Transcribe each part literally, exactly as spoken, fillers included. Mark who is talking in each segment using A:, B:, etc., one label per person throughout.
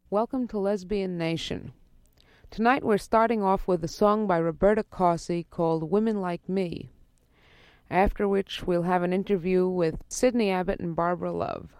A: Welcome to Lesbian Nation. Tonight we're starting off with a song by Roberta Causey called Women Like Me, after which we'll have an interview with Sydney Abbott and Barbara Love.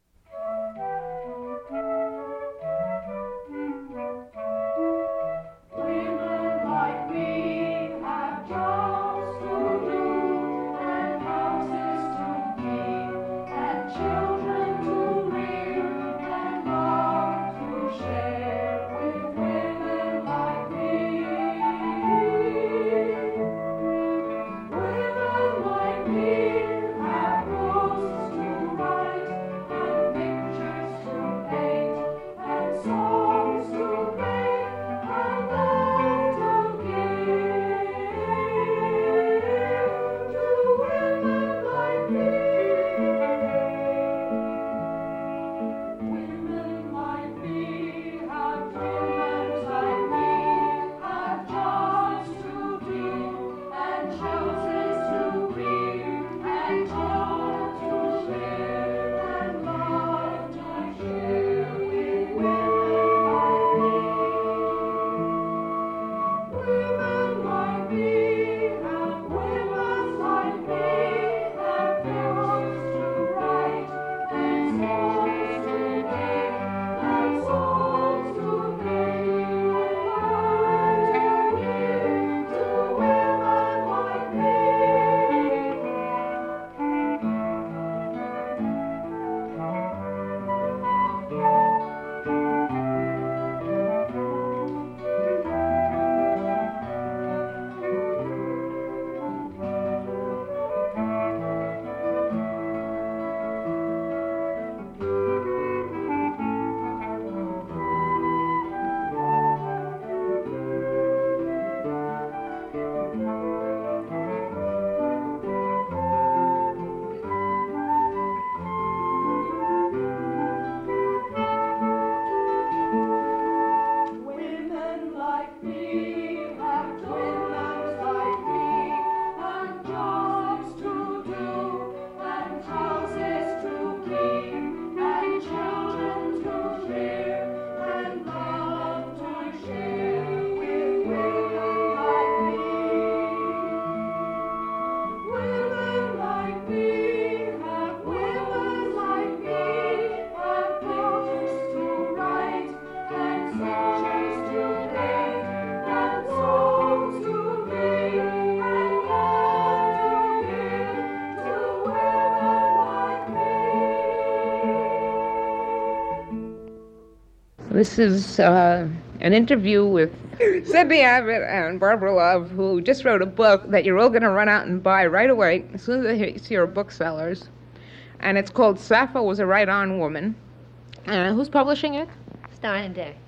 A: This is uh, an interview with Sydney Abbott and Barbara Love, who just wrote a book that you're all going to run out and buy right away as soon as they see your booksellers. And it's called Sappho Was a Right-On Woman. Uh, who's publishing it?
B: Stein and Day.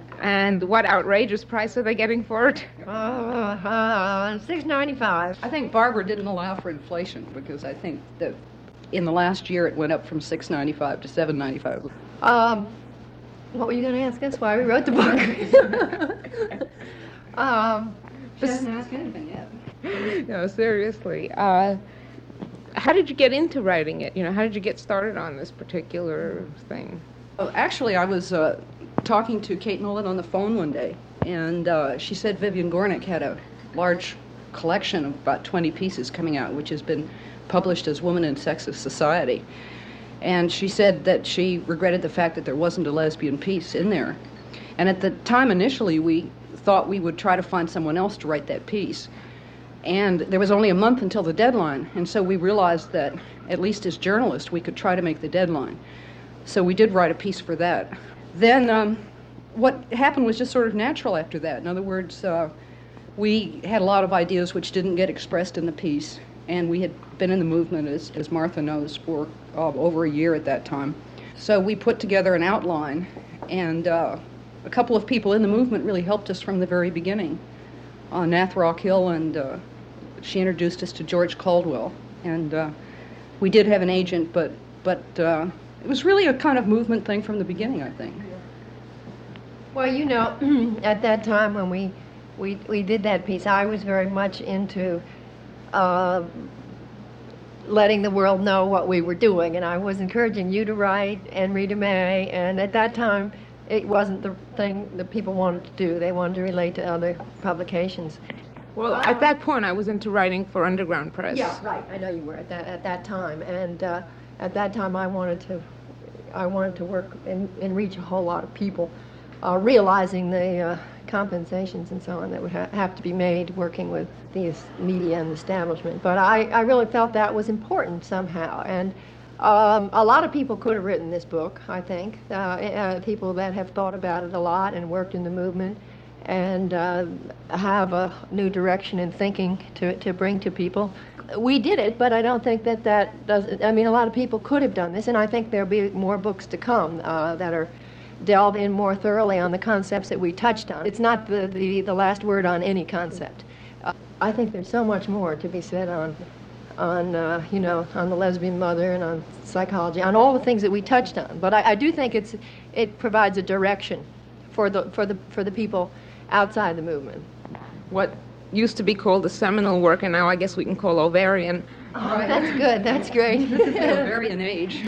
A: And what outrageous price are they getting for it?
B: Uh, uh, six ninety-five.
C: I think Barbara didn't allow for inflation because I think that in the last year it went up from six ninety-five to seven ninety-five.
B: Um, what were you going to ask us? Why we wrote the book? um,
C: She hasn't asked anything yet.
A: No, seriously. Uh, how did you get into writing it? You know, how did you get started on this particular thing?
C: Well, actually, I was uh, talking to Kate Nolan on the phone one day, and uh, she said Vivian Gornick had a large collection of about twenty pieces coming out, which has been published as Woman in Sexist Society. And she said that she regretted the fact that there wasn't a lesbian piece in there. And at the time, initially, we thought we would try to find someone else to write that piece. And there was only a month until the deadline, and so we realized that, at least as journalists, we could try to make the deadline. So we did write a piece for that. Then um, what happened was just sort of natural after that. In other words, uh, we had a lot of ideas which didn't get expressed in the piece, and we had been in the movement, as, as Martha knows, for uh, over a year at that time. So we put together an outline, and uh, a couple of people in the movement really helped us from the very beginning. Uh, Nath Rock Hill, and uh, she introduced us to George Caldwell. And uh, we did have an agent, but, but uh, it was really a kind of movement thing from the beginning, I think.
B: Well, you know, at that time when we, we, we did that piece, I was very much into uh, letting the world know what we were doing, and I was encouraging you to write and Rita May, and at that time it wasn't the thing that people wanted to do. They wanted to relate to other publications.
A: Well, at that point, I was into writing for Underground Press.
B: Yeah, right. I know you were at that at that time, and uh, at that time, I wanted to, I wanted to work and, and reach a whole lot of people, uh, realizing the uh, compensations and so on that would ha have to be made working with the media and establishment. But I, I really felt that was important somehow, and um, a lot of people could have written this book. I think uh, uh, people that have thought about it a lot and worked in the movement, and uh, have a new direction in thinking to, to bring to people. We did it, but I don't think that that does, I mean, a lot of people could have done this, and I think there'll be more books to come uh, that are delve in more thoroughly on the concepts that we touched on. It's not the, the, the last word on any concept. Uh, I think there's so much more to be said on, on uh, you know, on the lesbian mother and on psychology, on all the things that we touched on. But I, I do think it's, it provides a direction for the, for the, for the people outside the movement.
A: What used to be called the seminal work, and now I guess we can call ovarian.
B: Oh, that's good. That's great.
C: Ovarian age.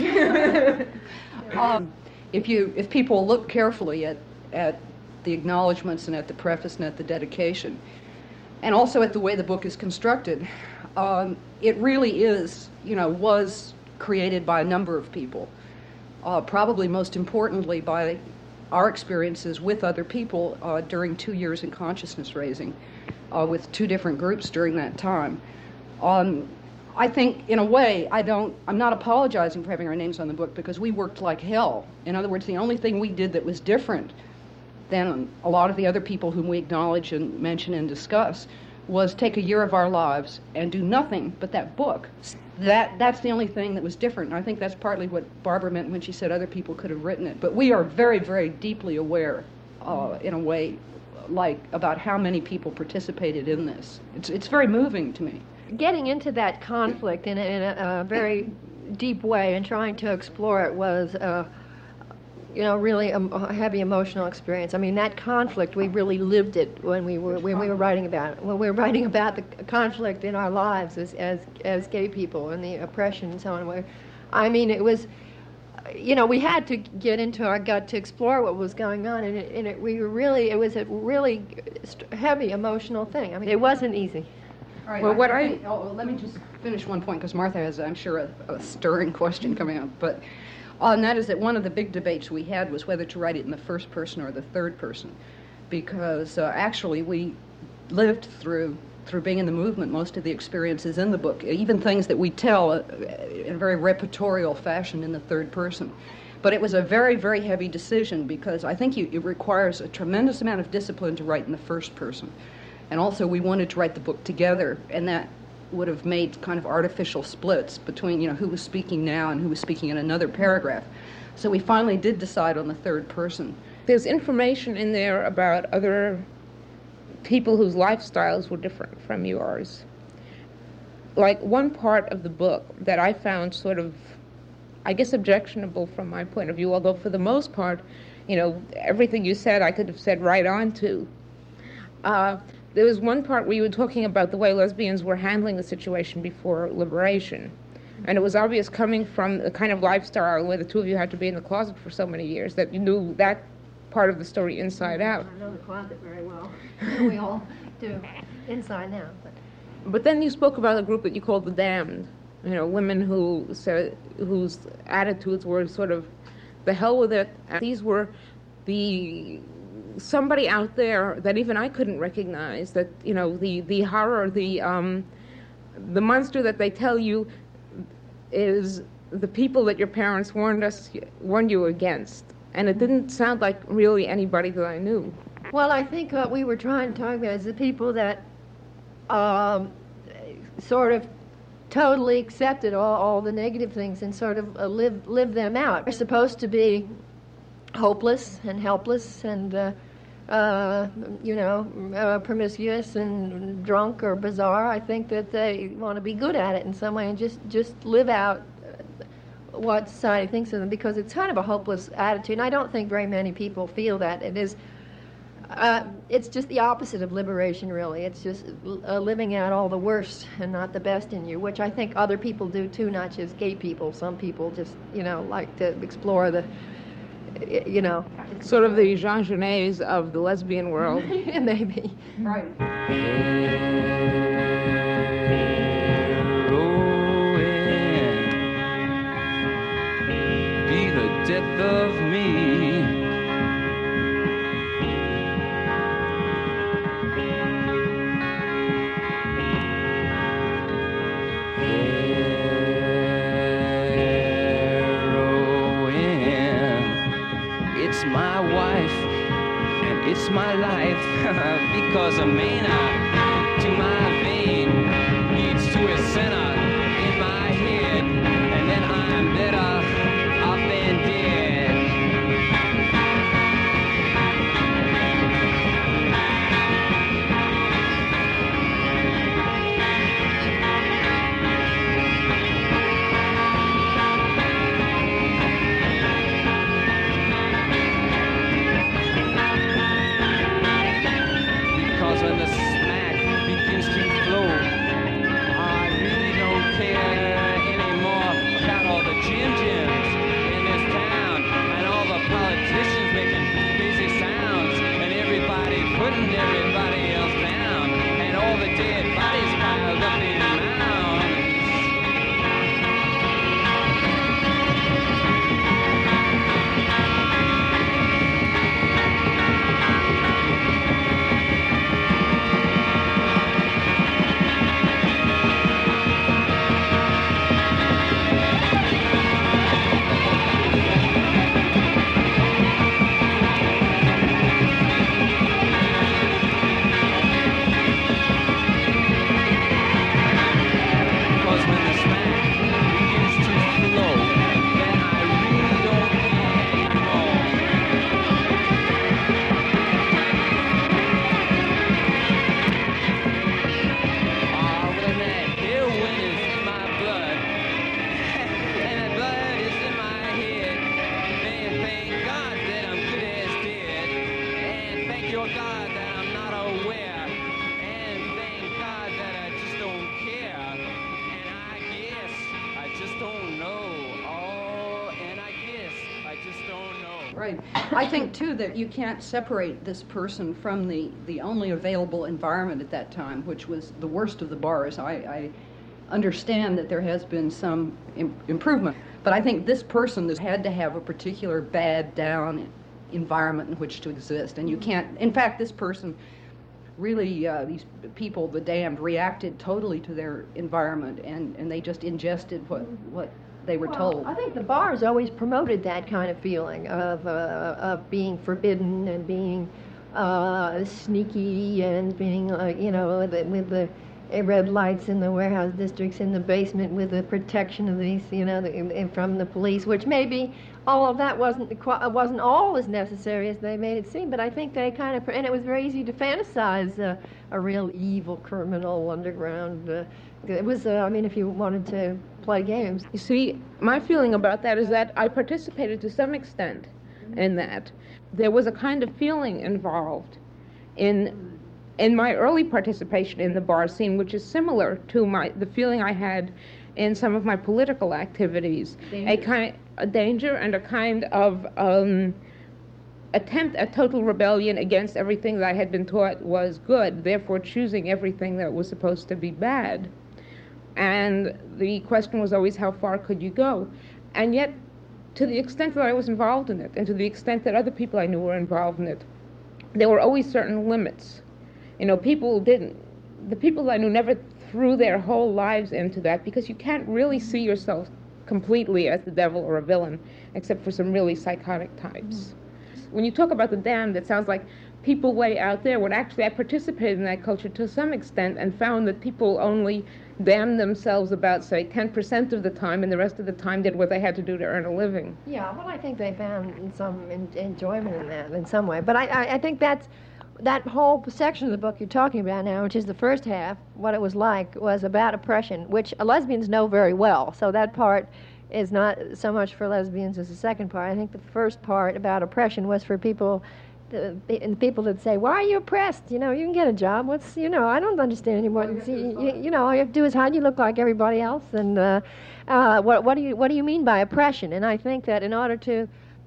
C: um, if you, if people look carefully at at the acknowledgments and at the preface and at the dedication, and also at the way the book is constructed, um, it really is, you know, was created by a number of people. Uh, probably most importantly by our experiences with other people uh, during two years in consciousness raising, uh, with two different groups during that time. Um, I think, in a way, I don't, I'm not apologizing for having our names on the book because we worked like hell. In other words, the only thing we did that was different than a lot of the other people whom we acknowledge and mention and discuss was take a year of our lives and do nothing but that book. That, that's the only thing that was different. And I think that's partly what Barbara meant when she said other people could have written it. But we are very, very deeply aware, uh, in a way, like, about how many people participated in this. It's, it's very moving to me.
B: Getting into that conflict in a, in a, a very deep way and trying to explore it was, uh, you know, really a, a heavy emotional experience. I mean, that conflict, we really lived it when we were when we were writing about it. When we were writing about the conflict in our lives as as, as gay people and the oppression and so on. Where, I mean, it was, you know, we had to get into our gut to explore what was going on, and it, and it we were really, it was a really heavy emotional thing. I mean, it wasn't easy.
C: All right,
A: well,
C: I,
A: what
C: I,
A: I...
C: think, oh, let me just finish one point, because Martha has, I'm sure, a, a stirring question coming up. But, uh, and that is that one of the big debates we had was whether to write it in the first person or the third person, because uh, actually we lived through, through being in the movement, most of the experiences in the book, even things that we tell uh, in a very repertorial fashion in the third person. But it was a very, very heavy decision, because I think you, it requires a tremendous amount of discipline to write in the first person. And also we wanted to write the book together, and that would have made kind of artificial splits between, you know, who was speaking now and who was speaking in another paragraph. So we finally did decide on the third person.
A: There's information in there about other people whose lifestyles were different from yours. Like one part of the book that I found sort of, I guess, objectionable from my point of view, although for the most part, you know, everything you said I could have said right on to. Uh, There was one part where you were talking about the way lesbians were handling the situation before liberation. And it was obvious, coming from the kind of lifestyle where the two of you had to be in the closet for so many years, that you knew that part of the story inside out.
B: I know the closet very well. We all do, inside now. But.
A: but then you spoke about a group that you called the damned. You know, women who said, whose attitudes were sort of, the hell with it. And these were the... somebody out there that even I couldn't recognize, that, you know, the, the horror, the, um, the monster that they tell you is the people that your parents warned us, warned you against. And it didn't sound like really anybody that I knew.
B: Well, I think what we were trying to talk about is the people that um, sort of totally accepted all, all the negative things and sort of uh, live, live them out. They're supposed to be hopeless and helpless and, uh, uh, you know, uh, promiscuous and drunk or bizarre. I think that they want to be good at it in some way and just, just live out what society thinks of them, because it's kind of a hopeless attitude. And I don't think very many people feel that. It is, uh, it's just the opposite of liberation, really. It's just uh, living out all the worst and not the best in you, which I think other people do too, not just gay people. Some people just, you know, like to explore the y- you know.
A: Sort of the Jean Genets of the lesbian world.
B: Maybe.
C: Right.
D: Be the death of me. Heroin, it's my wife and it's my life because a mana to my vein leads to a center in my head, and then I'm better off than dead. Because when the smack begins to flow, I really don't care anymore about all the Jim Jims in this town and all the politicians making crazy sounds and everybody putting everybody else down and all the dead bodies piled up in mounds. Because when the smack begins to flow, then I really don't care anymore. Ah, well, that heroin is in my blood, and that blood is in my head. Man, thank God that I'm good as dead, and thank your God that I'm not aware, and thank God that I just don't care, and I guess I just don't know. Oh, and I guess I just don't know.
C: Right. I think, too, that you can't separate this person from the, the only available environment at that time, which was the worst of the bars. I, I understand that there has been some Im- improvement, but I think this person has had to have a particular bad down environment in which to exist, and you can't, in fact, this person really, uh, these people, the damned, reacted totally to their environment, and, and they just ingested what, what they were told.
B: I think the bars always promoted that kind of feeling of uh, of being forbidden and being uh, sneaky and being, uh, you know, with the, with the red lights in the warehouse districts in the basement with the protection of these, you know, the, from the police, which maybe all of that wasn't qu- wasn't all as necessary as they made it seem. But I think they kind of, and it was very easy to fantasize uh, a real evil criminal underground. Uh, it was, uh, I mean, if you wanted to play games.
A: You see, my feeling about that is that I participated to some extent in that. There was a kind of feeling involved in in my early participation in the bar scene, which is similar to my the feeling I had in some of my political activities.
C: Danger.
A: A kind a danger and a kind of um, attempt at total rebellion against everything that I had been taught was good, therefore choosing everything that was supposed to be bad. And the question was always, how far could you go? And yet, to the extent that I was involved in it, and to the extent that other people I knew were involved in it, there were always certain limits. You know, people didn't, the people I knew never threw their whole lives into that, because you can't really see yourself completely as the devil or a villain, except for some really psychotic types. When you talk about the damned, it sounds like people way out there, when actually I participated in that culture to some extent and found that people only damned themselves about, say, ten percent of the time, and the rest of the time did what they had to do to earn a living.
B: Yeah, well, I think they found some en- enjoyment in that in some way. But I, I, I think that's, that whole section of the book you're talking about now, which is the first half, what it was like, was about oppression, which lesbians know very well. So that part is not so much for lesbians as the second part. I think the first part about oppression was for people, the, and people that say, why are you oppressed? You know, you can get a job. What's, you know, I don't understand anymore. See, you, you know, all you have to do is hide. You look like everybody else. And uh, uh, what, what do you what do you mean by oppression? And I think that in order to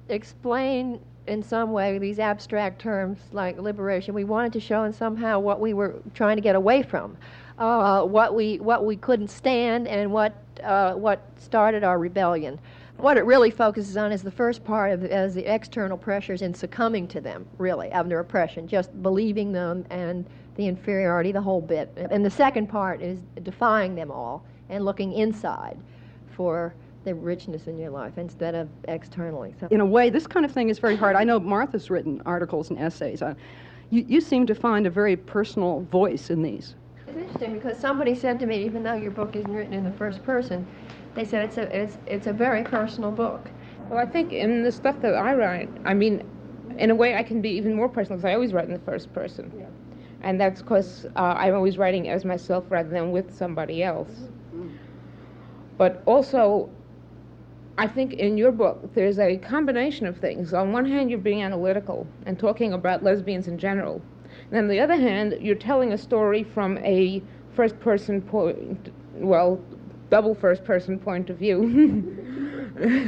B: explain in some way these abstract terms like liberation. We wanted to show in somehow what we were trying to get away from, uh, what we what we couldn't stand, and what uh, what started our rebellion. What it really focuses on is the first part of as the external pressures and succumbing to them, really, under oppression, just believing them and the inferiority, the whole bit. And the second part is defying them all and looking inside for the richness in your life instead of externally. So
C: In a way, this kind of thing is very hard. I know Martha's written articles and essays. Uh, you, you seem to find a very personal voice in these.
B: it's interesting because somebody said to me, even though your book isn't written in the first person, they said it's a it's it's a very personal book.
A: Well, I think in the stuff that I write, I mean, in a way I can be even more personal because I always write in the first person.
B: Yeah.
A: And that's because uh, I'm always writing as myself rather than with somebody else. Mm-hmm. But also, I think in your book there's a combination of things. On one hand, you're being analytical and talking about lesbians in general. And on the other hand, you're telling a story from a first-person point, well, double first-person point of view.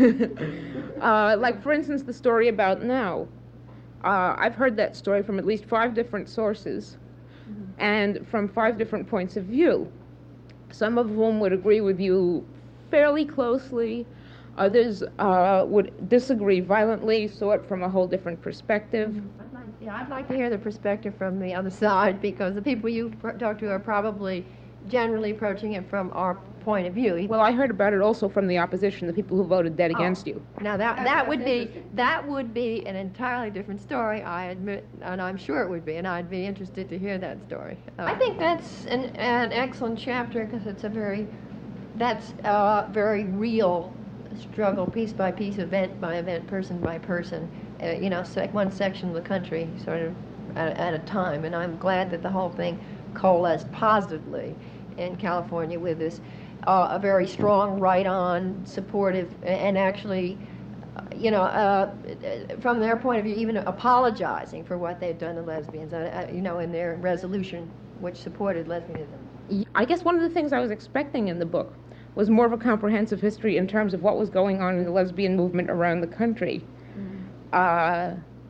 A: uh, like, for instance, the story about Now. Uh, I've heard that story from at least five different sources mm-hmm. and from five different points of view. Some of whom would agree with you fairly closely. Others uh, would disagree violently, saw it from a whole different perspective.
B: Mm-hmm. I'd like, yeah, I'd like to hear the perspective from the other side because the people you talk to are probably generally approaching it from our point of view.
A: Well, I heard about it also from the opposition, the people who voted dead oh. against you.
B: Now that that would be that would be an entirely different story, I admit, and I'm sure it would be, and I'd be interested to hear that story. Uh, I think that's an, an excellent chapter because it's a very that's a very real struggle, piece by piece, event by event, person by person. Uh, you know, sec- one section of the country, sort of at, at a time, and I'm glad that the whole thing coalesced positively in California with this uh, a very strong, right-on, supportive, and actually, uh, you know, uh, from their point of view, even apologizing for what they'd done to lesbians, uh, you know, in their resolution which supported lesbianism.
A: I guess one of the things I was expecting in the book was more of a comprehensive history in terms of what was going on in the lesbian movement around the country. Mm-hmm. Uh,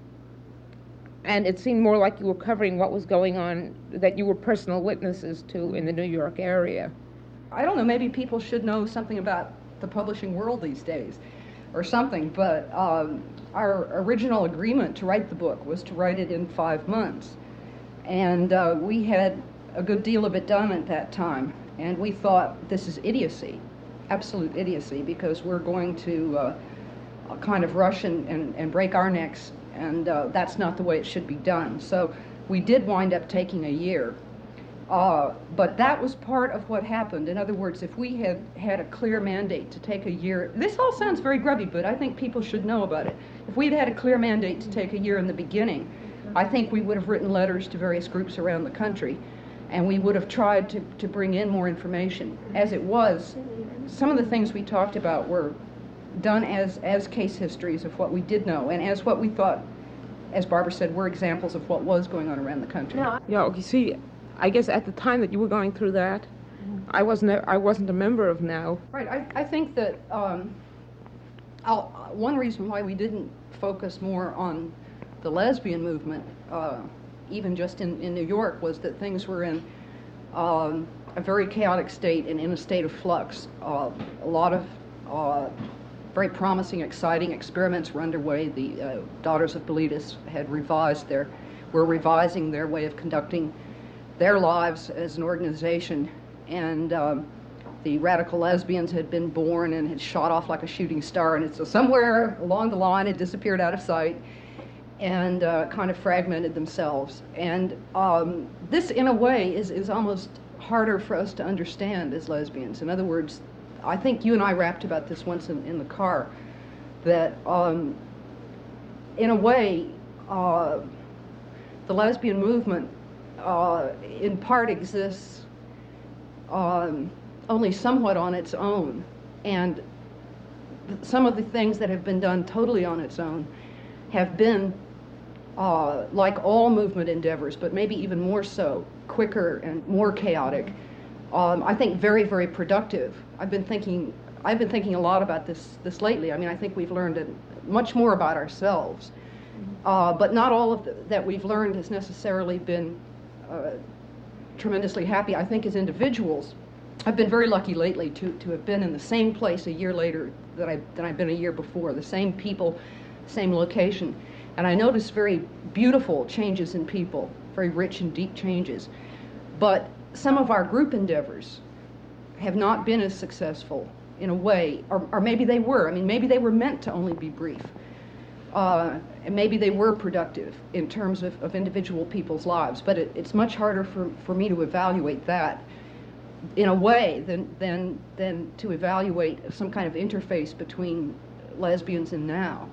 A: and it seemed more like you were covering what was going on, that you were personal witnesses to in the New York area.
C: I don't know, maybe people should know something about the publishing world these days or something, but um, our original agreement to write the book was to write it in five months. And uh, we had a good deal of it done at that time. And we thought, this is idiocy, absolute idiocy, because we're going to uh, kind of rush and, and, and break our necks, and uh, that's not the way it should be done. So we did wind up taking a year. Uh, but that was part of what happened. In other words, if we had had a clear mandate to take a year, this all sounds very grubby, but I think people should know about it. If we'd had a clear mandate to take a year in the beginning, I think we would have written letters to various groups around the country, and we would have tried to, to bring in more information. As it was, some of the things we talked about were done as, as case histories of what we did know, and as what we thought, as Barbara said, were examples of what was going on around the country.
A: No, yeah, you see, I guess at the time that you were going through that, I wasn't a, I wasn't a member of Now.
C: Right, I, I think that um, I'll, one reason why we didn't focus more on the lesbian movement, uh, even just in, in New York, was that things were in um, a very chaotic state and in a state of flux. Uh, a lot of uh, very promising, exciting experiments were underway. The uh, Daughters of Bilitis had revised their, were revising their way of conducting their lives as an organization, and um, the radical lesbians had been born and had shot off like a shooting star, and it's so somewhere along the line it disappeared out of sight and uh, kind of fragmented themselves. And um, this, in a way, is, is almost harder for us to understand as lesbians. In other words, I think you and I rapped about this once in, in the car, that um, in a way, uh, the lesbian movement uh, in part exists um, only somewhat on its own. And some of the things that have been done totally on its own have been, uh, like all movement endeavors, but maybe even more so, quicker and more chaotic. Um, I think very, very productive. I've been thinking, I've been thinking a lot about this this lately. I mean, I think we've learned a, much more about ourselves. Uh, but not all of the, that we've learned has necessarily been uh, tremendously happy. I think as individuals, I've been very lucky lately to, to have been in the same place a year later that, I, than I've been a year before, the same people, same location. And I notice very beautiful changes in people, very rich and deep changes. But some of our group endeavors have not been as successful in a way, or, or maybe they were. I mean, maybe they were meant to only be brief. Uh, and maybe they were productive in terms of, of individual people's lives, but it, it's much harder for, for me to evaluate that in a way than, than, than to evaluate some kind of interface between lesbians and now.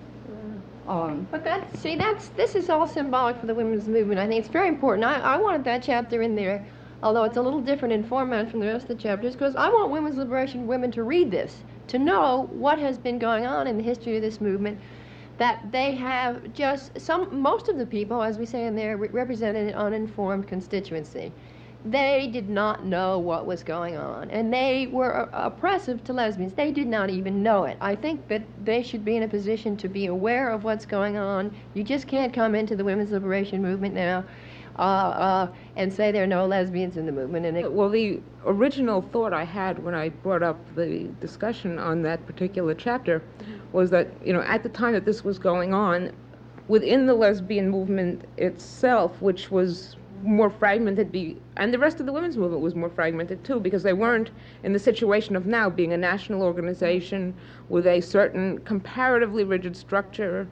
C: Um,
B: But that's, see, that's, this is all symbolic for the women's movement. I think it's very important. I, I wanted that chapter in there, although it's a little different in format from the rest of the chapters, because I want women's liberation women to read this, to know what has been going on in the history of this movement, that they have just, some, most of the people, as we say in there, re- represented an uninformed constituency. They did not know what was going on, and they were uh, oppressive to lesbians. They did not even know it. I think that they should be in a position to be aware of what's going on. You just can't come into the women's liberation movement now uh, uh, and say there are no lesbians in the movement. And it,
A: Well, the original thought I had when I brought up the discussion on that particular chapter was that, you know, at the time that this was going on, within the lesbian movement itself, which was more fragmented, be, and the rest of the women's movement was more fragmented too, because they weren't in the situation of now being a national organization with a certain comparatively rigid structure.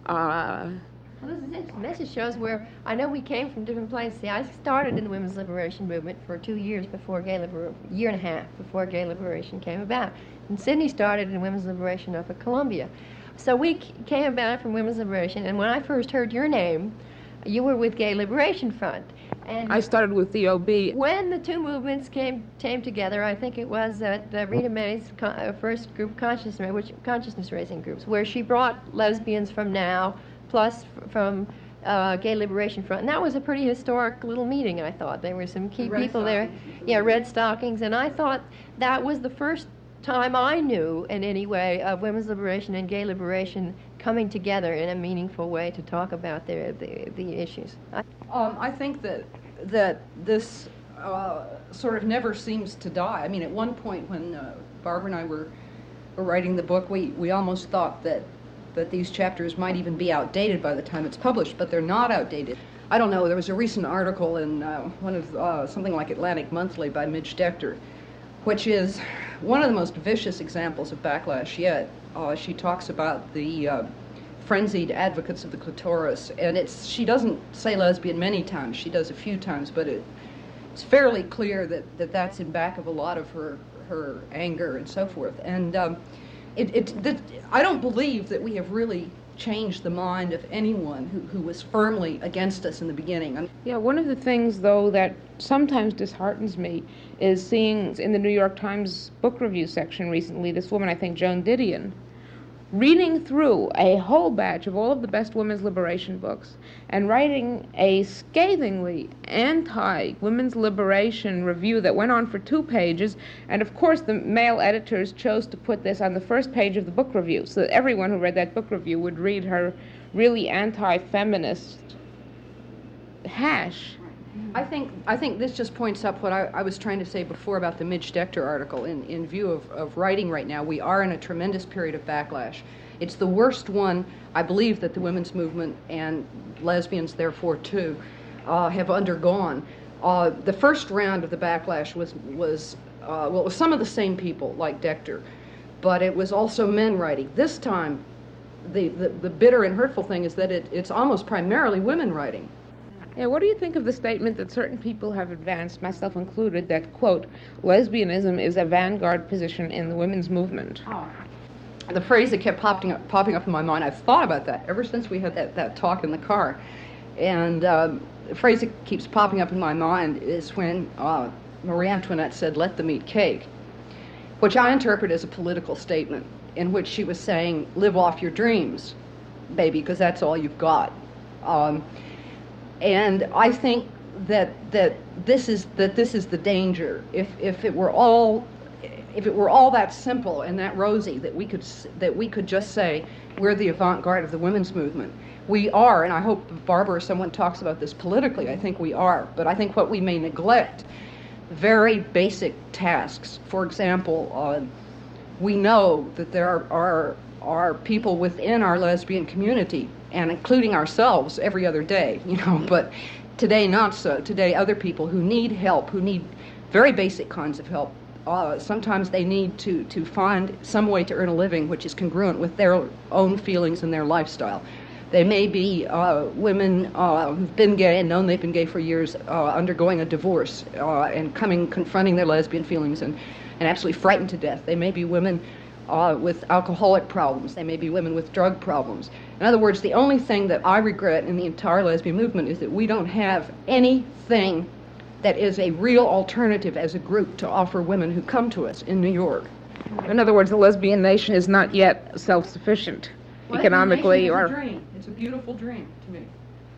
A: Uh,
B: Well, this is interesting. This just shows where, I know we came from different places. See, I started in the women's liberation movement for two years before gay liberation, year and a half before gay liberation came about. And Sydney started in women's liberation up at Columbia. So we c- came about from women's liberation, and when I first heard your name, you were with Gay Liberation Front. And
A: I started with the O B.
B: when the two movements came came together, I think it was at uh, Rita May's co- uh, first group, consciousness, ra- which consciousness raising groups, where she brought lesbians from now, plus f- from uh, Gay Liberation Front. And that was a pretty historic little meeting, I thought. There were some key
C: Red
B: people there. Yeah, red stockings. And I thought that was the first time I knew in any way of women's liberation and gay liberation coming together in a meaningful way to talk about their, the, the issues. I,
C: Um, I think that that this uh, sort of never seems to die. I mean, at one point when uh, Barbara and I were were writing the book, we, we almost thought that that these chapters might even be outdated by the time it's published, but they're not outdated. I don't know. There was a recent article in uh, one of uh, something like Atlantic Monthly by Midge Decter, which is one of the most vicious examples of backlash yet. Uh, she talks about the uh, frenzied advocates of the clitoris, and it's she doesn't say lesbian many times. She does a few times, but it, it's fairly clear that, that that's in back of a lot of her her anger and so forth. And um, it, it that, I don't believe that we have really changed the mind of anyone who, who was firmly against us in the beginning. I mean,
A: Yeah, one of the things, though, that sometimes disheartens me is seeing in the New York Times book review section recently this woman, I think Joan Didion, reading through a whole batch of all of the best women's liberation books and writing a scathingly anti-women's liberation review that went on for two pages. And of course, the male editors chose to put this on the first page of the book review so that everyone who read that book review would read her really anti-feminist hash.
C: I think I think this just points up what I, I was trying to say before about the Midge Decter article. In, in view of, of writing right now, we are in a tremendous period of backlash. It's the worst one, I believe, that the women's movement and lesbians, therefore, too, uh, have undergone. Uh, the first round of the backlash was, was uh, well, it was some of the same people, like Decter, but it was also men writing. This time, the, the, the bitter and hurtful thing is that it, it's almost primarily women writing.
A: Yeah, what do you think of the statement that certain people have advanced, myself included, that, quote, lesbianism is a vanguard position in the women's movement?
C: Oh. The phrase that kept popping up, popping up in my mind, I've thought about that ever since we had that, that talk in the car. And um, the phrase that keeps popping up in my mind is when uh, Marie Antoinette said, "Let them eat cake," which I interpret as a political statement in which she was saying, live off your dreams, baby, because that's all you've got. Um, And I think that that this is that this is the danger. If if it were all if it were all that simple and that rosy that we could s- that we could just say we're the avant-garde of the women's movement. We are, and I hope Barbara or someone talks about this politically. I think we are, but I think what we may neglect, very basic tasks. For example, uh, we know that there are, are are people within our lesbian community, and including ourselves every other day, you know, but today not so. Today other people who need help, who need very basic kinds of help. Uh, sometimes they need to, to find some way to earn a living which is congruent with their own feelings and their lifestyle. They may be uh, women uh, who've been gay and known they've been gay for years, uh, undergoing a divorce uh, and coming, confronting their lesbian feelings and, and absolutely frightened to death. They may be women uh, with alcoholic problems. They may be women with drug problems. In other words, the only thing that I regret in the entire lesbian movement is that we don't have anything that is a real alternative as a group to offer women who come to us in New York.
A: In other words, the lesbian nation is not yet self-sufficient economically
C: It's
A: or...
C: a dream. It's a beautiful dream to me.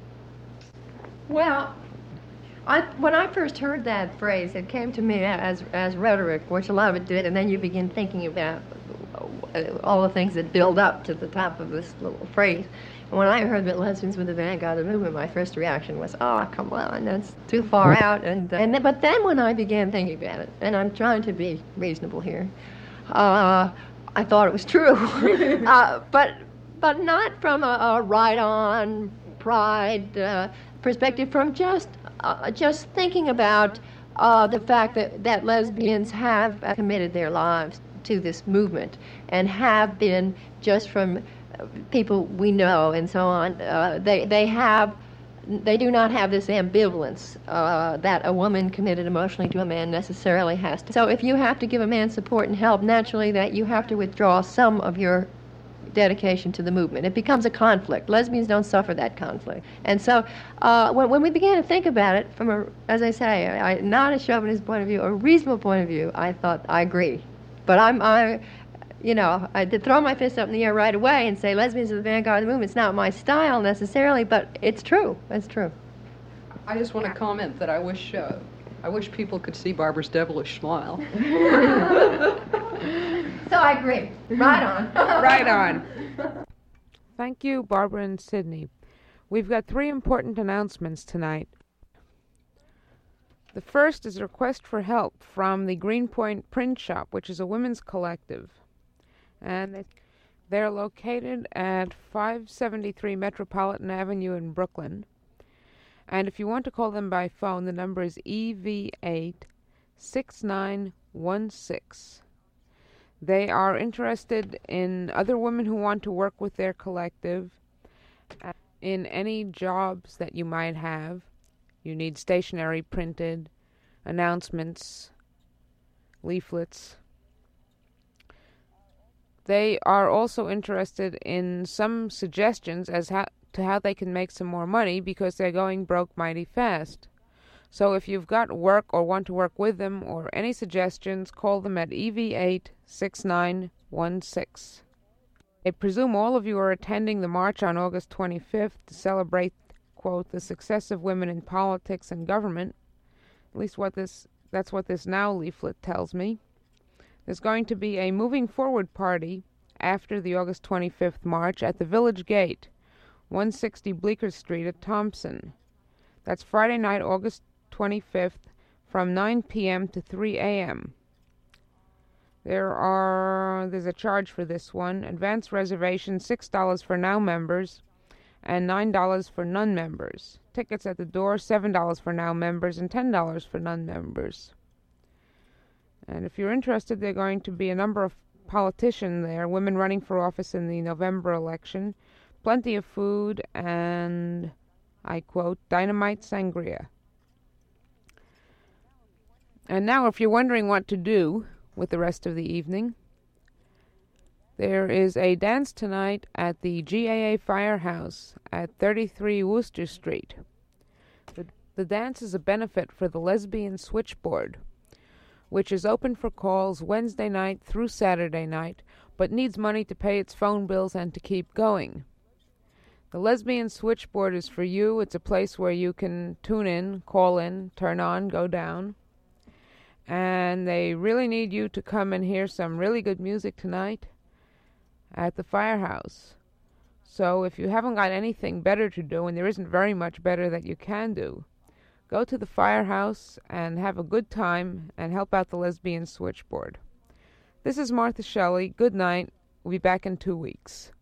B: Well, I, when I first heard that phrase, it came to me as as rhetoric, which a lot of it did, and then you begin thinking about all the things that build up to the top of this little phrase. And when I heard that lesbians were the vanguard of the movement, my first reaction was, oh, come on, that's too far out. And, and then, but then when I began thinking about it, and I'm trying to be reasonable here, uh, I thought it was true. uh, but but not from a, a right-on pride uh, perspective, from just uh, just thinking about uh, the fact that, that lesbians have uh, committed their lives to this movement and have been, just from uh, people we know and so on, uh, they, they have, they do not have this ambivalence uh, that a woman committed emotionally to a man necessarily has to. So if you have to give a man support and help, naturally that you have to withdraw some of your dedication to the movement. It becomes a conflict. Lesbians don't suffer that conflict. And so uh, when, when we began to think about it from a, as I say, I, not a chauvinist point of view, a reasonable point of view, I thought, I agree. But I'm, I, you know, I did throw my fist up in the air right away and say lesbians are the vanguard of the movement. It's not my style necessarily, but it's true. It's true.
C: I just want to comment that I wish uh, I wish people could see Barbara's devilish smile.
B: So I agree. Right on.
A: Right on.
E: Thank you, Barbara and Sydney. We've got three important announcements tonight. The first is a request for help from the Greenpoint Print Shop, which is a women's collective. And they're located at five seventy-three Metropolitan Avenue in Brooklyn. And if you want to call them by phone, the number is E V eight six nine one six. They are interested in other women who want to work with their collective, in any jobs that you might have. You need stationery, printed, announcements, leaflets. They are also interested in some suggestions as how, to how they can make some more money, because they're going broke mighty fast. So if you've got work or want to work with them or any suggestions, call them at E V eight six nine one six. I presume all of you are attending the march on August twenty-fifth to celebrate, quote, the success of women in politics and government. At least what this that's what this Now leaflet tells me. There's going to be a moving forward party after the August twenty-fifth march at the Village Gate, one sixty Bleecker Street at Thompson. That's Friday night, August twenty-fifth, from nine p.m. to three a.m. There are there's a charge for this one. Advance reservation six dollars for Now members and nine dollars for non-members. Tickets at the door, seven dollars for Now members and ten dollars for non-members. And if you're interested, there are going to be a number of politicians there, women running for office in the November election, plenty of food, and, I quote, dynamite sangria. And now, if you're wondering what to do with the rest of the evening, there is a dance tonight at the G A A Firehouse at thirty-three Worcester Street. The, the dance is a benefit for the Lesbian Switchboard, which is open for calls Wednesday night through Saturday night, but needs money to pay its phone bills and to keep going. The Lesbian Switchboard is for you. It's a place where you can tune in, call in, turn on, go down. and they really need you to come and hear some really good music tonight at the Firehouse. So if you haven't got anything better to do, and there isn't very much better that you can do, go to the Firehouse and have a good time and help out the Lesbian Switchboard. This is Martha Shelley. Good night. We'll be back in two weeks.